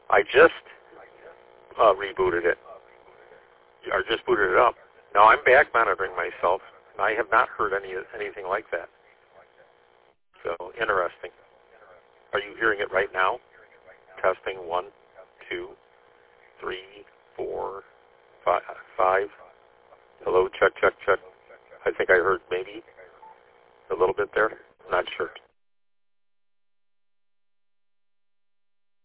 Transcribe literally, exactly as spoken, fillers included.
I just uh, rebooted it, or just booted it up. Now I'm back monitoring myself, and I have not heard any anything like that. So, interesting. Are you hearing it right now? Testing one, two, three, four, five, five. Hello, check, check, check.